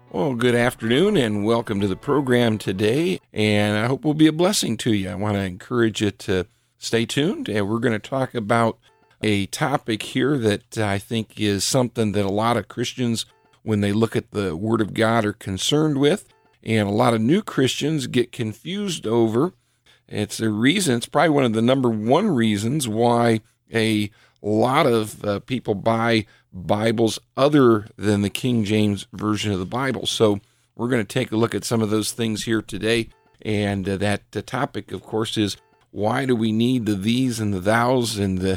Well, good afternoon and welcome to the program today, and I hope it will be a blessing to you. I want to encourage you to stay tuned, and we're going to talk about a topic here that I think is something that a lot of Christians, when they look at the Word of God, are concerned with, and a lot of new Christians get confused over. It's probably one of the number one reasons why a lot of people buy Bibles other than the King James Version of the Bible. So we're going to take a look at some of those things here today. And that topic, of course, is why do we need the these and the thous and the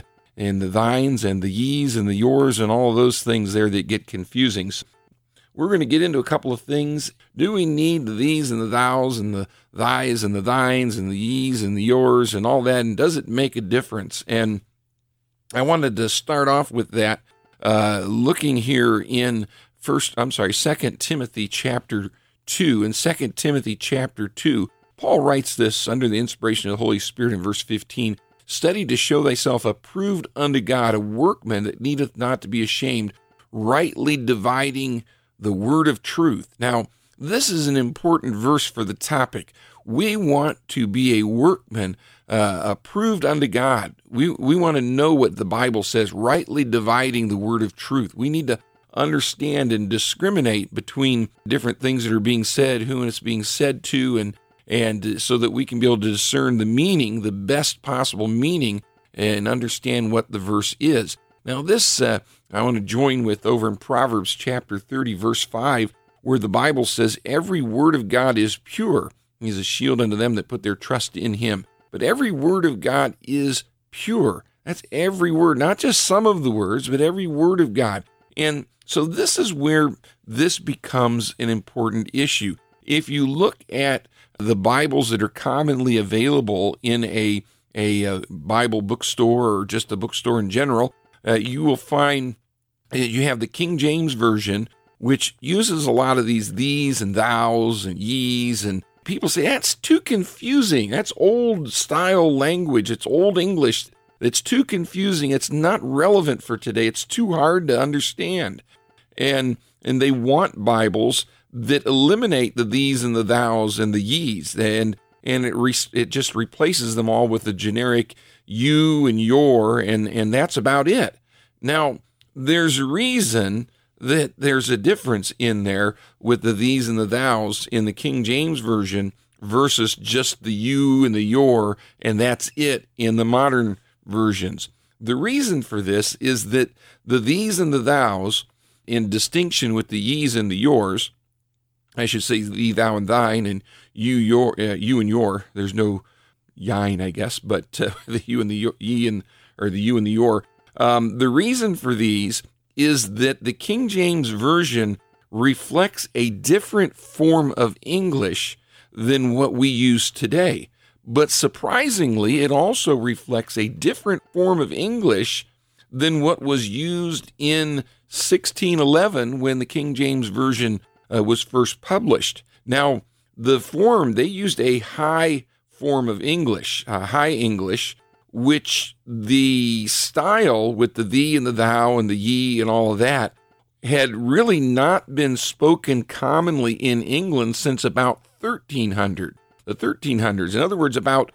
thines and the ye's and the yours and all of those things there that get confusing. So we're going to get into a couple of things. Do we need the these and the thous and the thys and the thines and the ye's and the yours and all that? And does it make a difference? And I wanted to start off with that, looking here in 2 Timothy chapter 2. In 2 Timothy chapter 2, Paul writes this under the inspiration of the Holy Spirit in verse 15, "Study to show thyself approved unto God, a workman that needeth not to be ashamed, rightly dividing the word of truth." Now, this is an important verse for the topic. We want to be a workman approved unto God. We want to know what the Bible says, rightly dividing the word of truth. We need to understand and discriminate between different things that are being said, who it's being said to, and so that we can be able to discern the meaning, the best possible meaning, and understand what the verse is. Now this, I want to join with over in Proverbs chapter 30, verse 5, where the Bible says, "Every word of God is pure. He's a shield unto them that put their trust in him." But every word of God is pure. That's every word, not just some of the words, but every word of God. And so this is where this becomes an important issue. If you look at the Bibles that are commonly available in a Bible bookstore or just a bookstore in general, you will find you have the King James Version, which uses a lot of these and thous and ye's, and people say, that's too confusing. That's old style language. It's old English. It's too confusing. It's not relevant for today. It's too hard to understand. And they want Bibles that eliminate the these and the thous and the ye's. And it just replaces them all with the generic you and your, and that's about it. Now, there's a reason that there's a difference in there with the these and the thous in the King James Version versus just the you and the your, and that's it in the modern versions. The reason for this is that the these and the thous, in distinction with the ye's and the yours, I should say thee, thou, and thine, and you and your, there's no yine, I guess, but the you and the ye and, or the you and the your, the reason for these is that the King James Version reflects a different form of English than what we use today. But surprisingly, it also reflects a different form of English than what was used in 1611 when the King James Version was first published. Now, they used a high form of English, High English, which the style with the thee and the thou and the ye and all of that had really not been spoken commonly in England since about 1300, the 1300s. In other words, about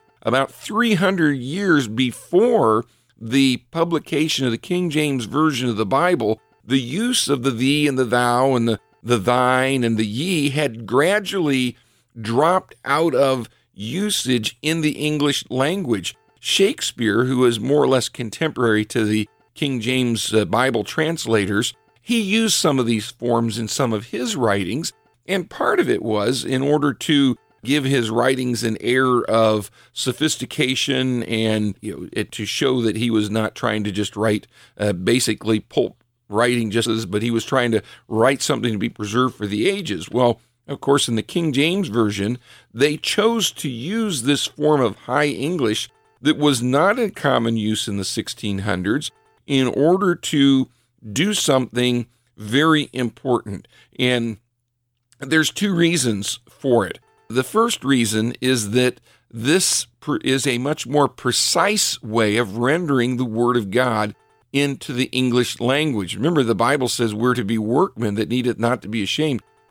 300 years before the publication of the King James Version of the Bible, the use of the thee and the thou and the thine and the ye had gradually dropped out of usage in the English language. Shakespeare, who is more or less contemporary to the King James Bible translators, he used some of these forms in some of his writings, and part of it was in order to give his writings an air of sophistication and to show that he was not trying to just write basically pulp writing but he was trying to write something to be preserved for the ages. Well, of course, in the King James Version, they chose to use this form of High English that was not in common use in the 1600s in order to do something very important. And there's two reasons for it. The first reason is that this is a much more precise way of rendering the Word of God into the English language. Remember, the Bible says we're to be workmen that needeth not to be ashamed,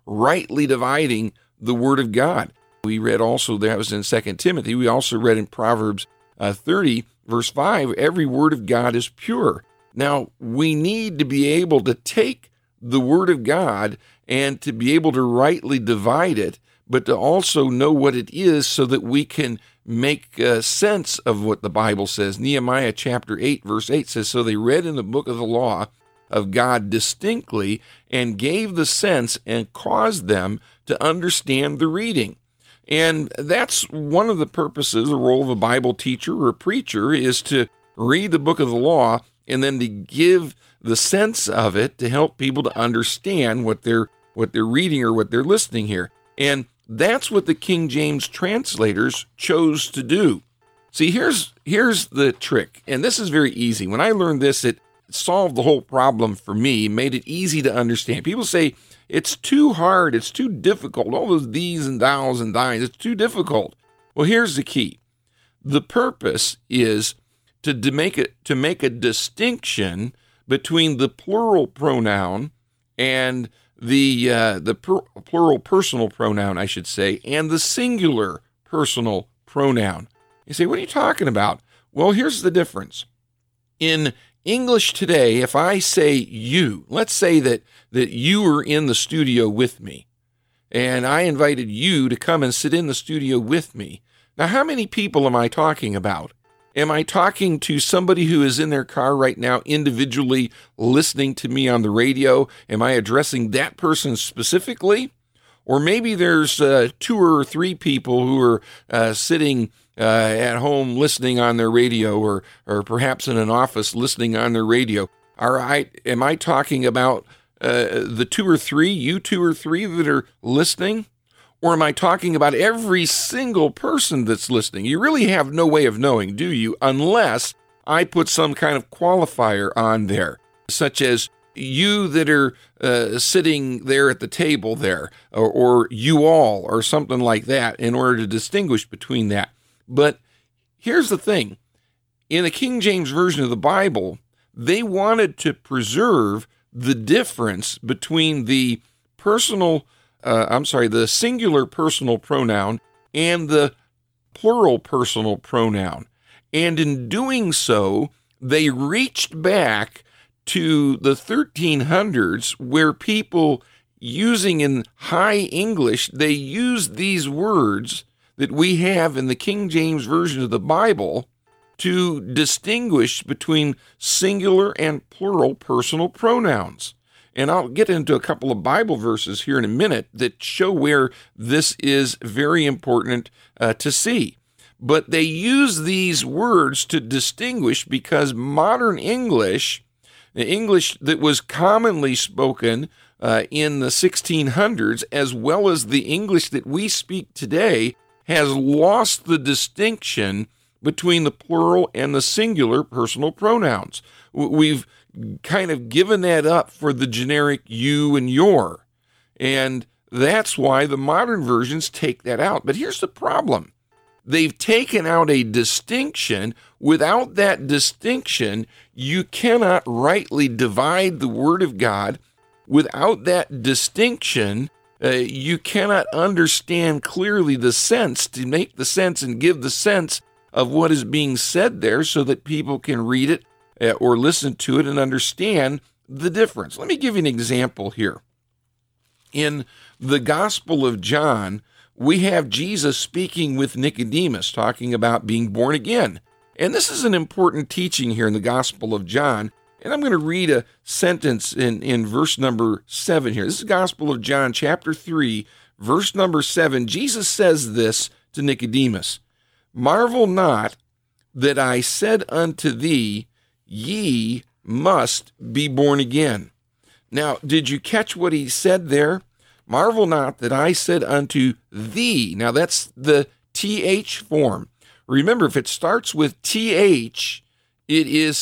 rightly dividing the Word of God. We read also, that was in 2 Timothy, we also read in Proverbs 30, verse 5, every word of God is pure. Now, we need to be able to take the Word of God and to be able to rightly divide it, but to also know what it is so that we can make sense of what the Bible says. Nehemiah chapter 8, verse 8 says, so they read in the book of the law of God distinctly and gave the sense and caused them to understand the reading. And that's one of the purposes, the role of a Bible teacher or a preacher is to read the book of the law and then to give the sense of it to help people to understand what they're reading or what they're listening here. And that's what the King James translators chose to do. See, here's the trick, and this is very easy. When I learned this, it solved the whole problem for me, made it easy to understand. People say, it's too hard, it's too difficult, all those these and thous and thines, it's too difficult. Well, here's the key. The purpose is to make a distinction between the plural pronoun and the plural personal pronoun, I should say, and the singular personal pronoun. You say, what are you talking about? Well, here's the difference. In English today, if I say you, let's say that you were in the studio with me, and I invited you to come and sit in the studio with me. Now, how many people am I talking about? Am I talking to somebody who is in their car right now individually listening to me on the radio? Am I addressing that person specifically? Or maybe there's 2 or 3 people who are sitting at home listening on their radio, or perhaps in an office listening on their radio. All right, am I talking about the 2 or 3, you 2 or 3 that are listening? Or am I talking about every single person that's listening? You really have no way of knowing, do you? Unless I put some kind of qualifier on there, such as you that are sitting there at the table there, or you all, or something like that, in order to distinguish between that. But here's the thing. In the King James Version of the Bible, they wanted to preserve the difference between the the singular personal pronoun and the plural personal pronoun. And in doing so, they reached back to the 1300s, where people using in High English, they used these words that we have in the King James Version of the Bible to distinguish between singular and plural personal pronouns. And I'll get into a couple of Bible verses here in a minute that show where this is very important to see. But they use these words to distinguish because modern English, the English that was commonly spoken in the 1600s, as well as the English that we speak today, has lost the distinction between the plural and the singular personal pronouns. We've kind of given that up for the generic you and your. And that's why the modern versions take that out. But here's the problem. They've taken out a distinction. Without that distinction, you cannot rightly divide the Word of God. Without that distinction, you cannot understand clearly the sense, to make the sense and give the sense of what is being said there so that people can read it or listen to it and understand the difference. Let me give you an example here. In the Gospel of John, we have Jesus speaking with Nicodemus, talking about being born again. And this is an important teaching here in the Gospel of John. And I'm going to read a sentence in verse number 7 here. This is Gospel of John, chapter 3, verse number 7. Jesus says this to Nicodemus, "Marvel not that I said unto thee, ye must be born again." Now, did you catch what he said there? Marvel not that I said unto thee. Now, that's the TH form. Remember, if it starts with TH, it's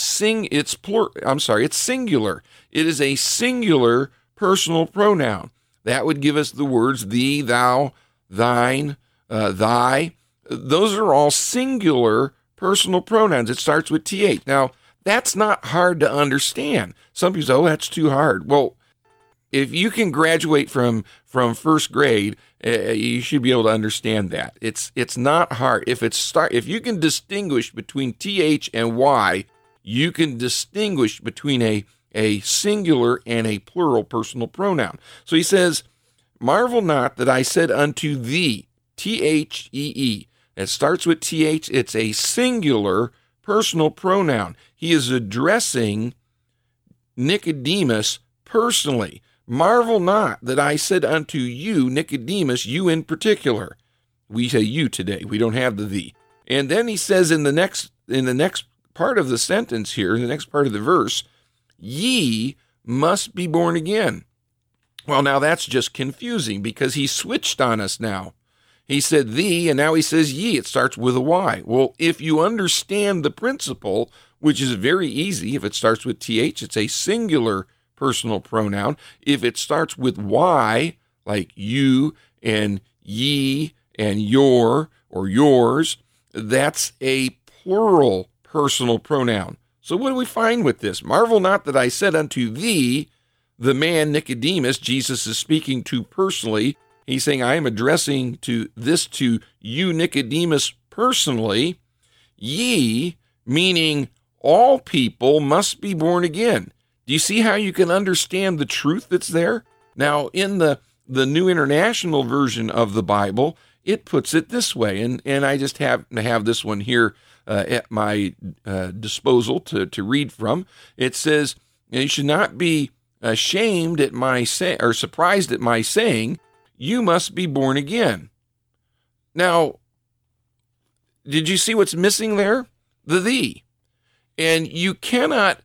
singular. It is a singular personal pronoun. That would give us the words thee, thou, thine, thy. Those are all singular personal pronouns. It starts with TH. Now, that's not hard to understand. Some people say, oh, that's too hard. Well, If you can graduate from first grade, you should be able to understand that. It's not hard. If you can distinguish between TH and Y, you can distinguish between a singular and a plural personal pronoun. So he says, marvel not that I said unto thee, Thee. It starts with TH. It's a singular personal pronoun. He is addressing Nicodemus personally. Marvel not that I said unto you, Nicodemus, you in particular. We say you today. We don't have the thee. And then he says in the next part of the sentence here, in the next part of the verse, ye must be born again. Well, now that's just confusing because he switched on us now. He said thee, and now he says ye. It starts with a Y. Well, if you understand the principle, which is very easy, if it starts with TH, it's a singular personal pronoun. If it starts with Y, like you and ye and your or yours, that's a plural personal pronoun. So what do we find with this? Marvel not that I said unto thee, the man Nicodemus, Jesus is speaking to personally. He's saying, I am addressing to you, Nicodemus, personally. Ye, meaning all people must be born again. Do you see how you can understand the truth that's there? Now, in the New International Version of the Bible, it puts it this way, and I just happen to have this one here at my disposal to read from. It says, you should not be ashamed at or surprised at my saying, you must be born again. Now, did you see what's missing there? The thee. And you cannot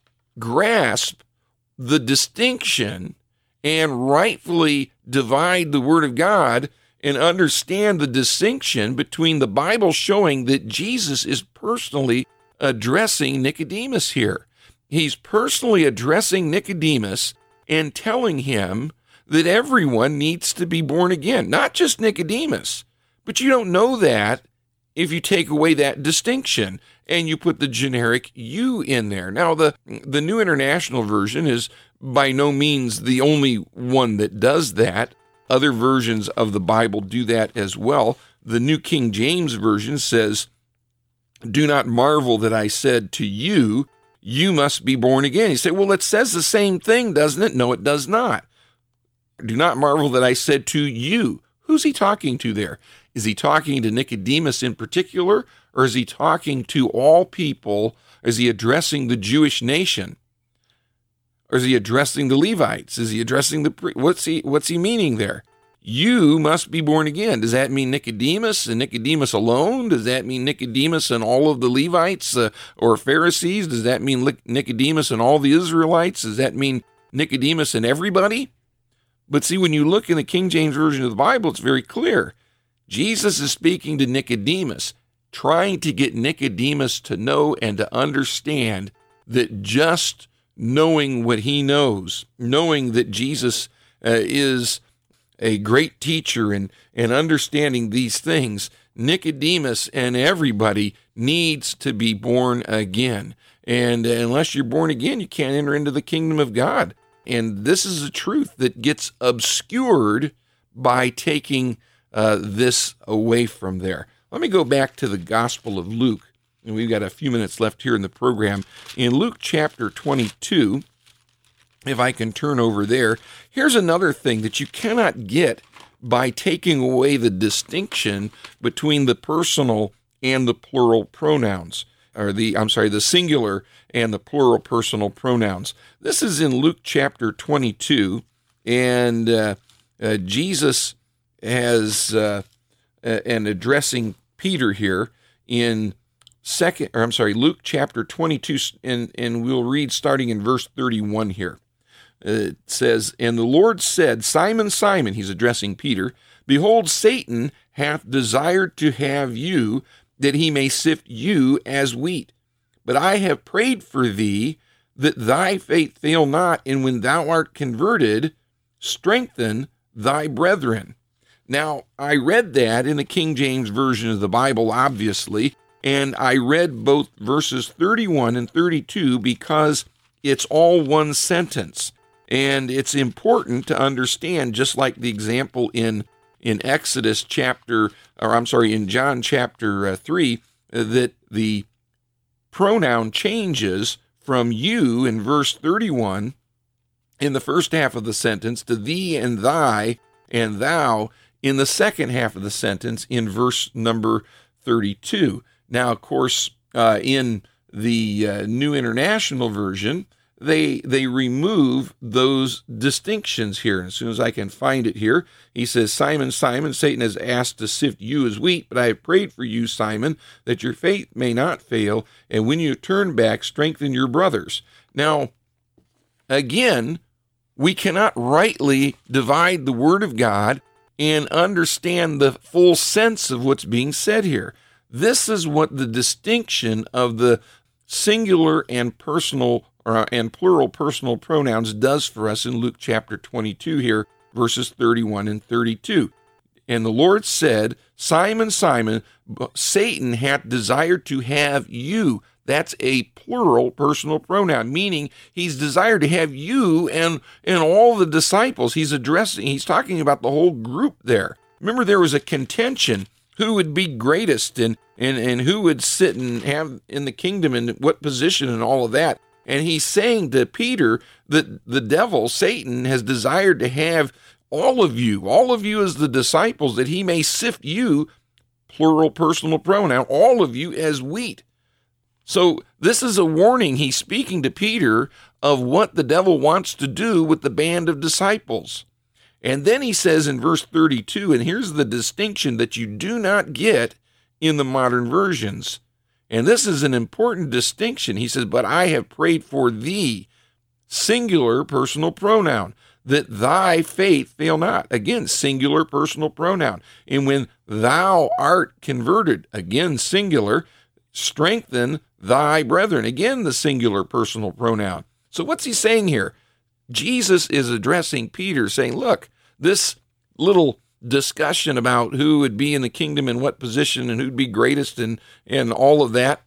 grasp the distinction and rightfully divide the Word of God and understand the distinction between the Bible showing that Jesus is personally addressing Nicodemus here. He's personally addressing Nicodemus and telling him that everyone needs to be born again, not just Nicodemus. But you don't know that if you take away that distinction and you put the generic you in there. Now, the New International Version is by no means the only one that does that. Other versions of the Bible do that as well. The New King James Version says, do not marvel that I said to you, you must be born again. You say, well, it says the same thing, doesn't it? No, it does not. Do not marvel that I said to you. Who's he talking to there? Is he talking to Nicodemus in particular, or is he talking to all people? Is he addressing the Jewish nation? Or is he addressing the Levites? Is he addressing what's he meaning there? You must be born again. Does that mean Nicodemus and Nicodemus alone? Does that mean Nicodemus and all of the Levites or Pharisees? Does that mean Nicodemus and all the Israelites? Does that mean Nicodemus and everybody? But see, when you look in the King James Version of the Bible, it's very clear. Jesus is speaking to Nicodemus, trying to get Nicodemus to know and to understand that just knowing what he knows, knowing that Jesus is a great teacher and understanding these things, Nicodemus and everybody needs to be born again. And unless you're born again, you can't enter into the kingdom of God. And this is a truth that gets obscured by taking this away from there. Let me go back to the Gospel of Luke, and we've got a few minutes left here in the program. In Luke chapter 22, if I can turn over there, here's another thing that you cannot get by taking away the distinction between the personal and the plural pronouns, or the singular and the plural personal pronouns. This is in Luke chapter 22, and Jesus has, and addressing Peter here in Luke chapter 22, and we'll read starting in verse 31 here. It says, and the Lord said, Simon, Simon, he's addressing Peter, behold, Satan hath desired to have you, that he may sift you as wheat. But I have prayed for thee, that thy faith fail not, and when thou art converted, strengthen thy brethren. Now, I read that in the King James Version of the Bible, obviously, and I read both verses 31 and 32 because it's all one sentence. And it's important to understand, just like the example in Exodus in John chapter 3, that the pronoun changes from you in verse 31 in the first half of the sentence to thee and thy and thou in the second half of the sentence in verse number 32. Now, of course, in the New International Version, they remove those distinctions here. As soon as I can find it here, he says, Simon, Simon, Satan has asked to sift you as wheat, but I have prayed for you, Simon, that your faith may not fail, and when you turn back, strengthen your brothers. Now, again, we cannot rightly divide the Word of God and understand the full sense of what's being said here. This is what the distinction of the singular and personal and plural personal pronouns does for us in Luke chapter 22 here, verses 31 and 32. And the Lord said, Simon, Simon, Satan hath desired to have you. That's a plural personal pronoun, meaning he's desired to have you and all the disciples. He's talking about the whole group there. Remember, there was a contention who would be greatest and who would sit and have in the kingdom and what position and all of that. And he's saying to Peter that the devil, Satan, has desired to have all of you as the disciples, that he may sift you, plural personal pronoun, all of you as wheat. So this is a warning. He's speaking to Peter of what the devil wants to do with the band of disciples. And then he says in verse 32, and here's the distinction that you do not get in the modern versions. And this is an important distinction. He says, but I have prayed for thee, singular personal pronoun, that thy faith fail not. Again, singular personal pronoun. And when thou art converted, again, singular, strengthen thy brethren. Again, the singular personal pronoun. So what's he saying here? Jesus is addressing Peter, saying, look, this little discussion about who would be in the kingdom and what position and who'd be greatest and all of that,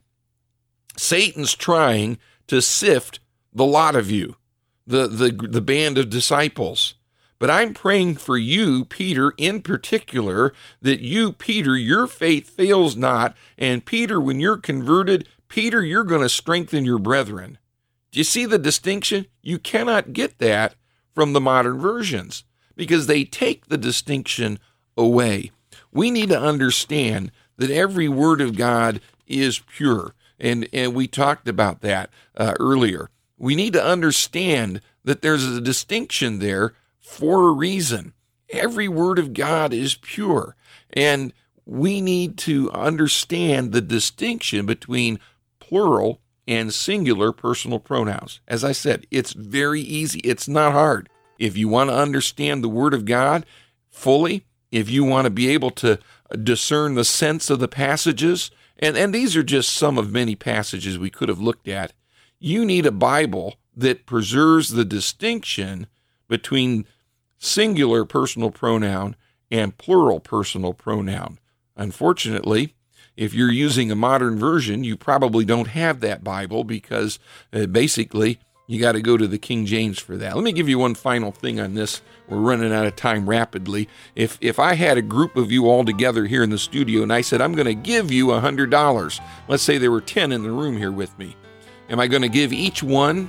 Satan's trying to sift the lot of you, the band of disciples. But I'm praying for you, Peter, in particular, that you, Peter, your faith fails not. And Peter, when you're converted, Peter, you're going to strengthen your brethren. Do you see the distinction? You cannot get that from the modern versions because they take the distinction away. We need to understand that every word of God is pure. And we talked about that earlier. We need to understand that there's a distinction there for a reason. Every word of God is pure. And we need to understand the distinction between plural and singular personal pronouns. As I said, it's very easy. It's not hard. If you want to understand the Word of God fully, if you want to be able to discern the sense of the passages, and these are just some of many passages we could have looked at, you need a Bible that preserves the distinction between singular personal pronoun and plural personal pronoun. Unfortunately, if you're using a modern version, you probably don't have that Bible because basically you got to go to the King James for that. Let me give you one final thing on this. We're running out of time rapidly. If I had a group of you all together here in the studio and I said, I'm going to give you $100, let's say there were 10 in the room here with me. Am I going to give each one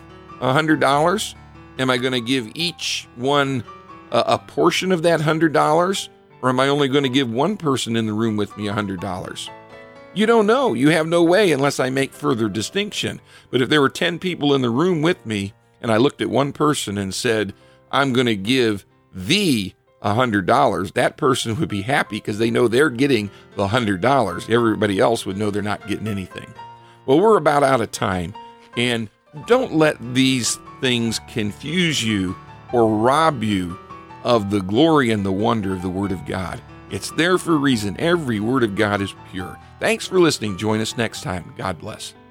$100? Am I going to give each one a portion of that $100? Or am I only going to give one person in the room with me $100? You don't know. You have no way unless I make further distinction. But if there were 10 people in the room with me and I looked at one person and said, I'm going to give thee $100, that person would be happy because they know they're getting the $100. Everybody else would know they're not getting anything. Well, we're about out of time. And don't let these things confuse you or rob you of the glory and the wonder of the Word of God. It's there for a reason. Every Word of God is pure. Thanks for listening. Join us next time. God bless.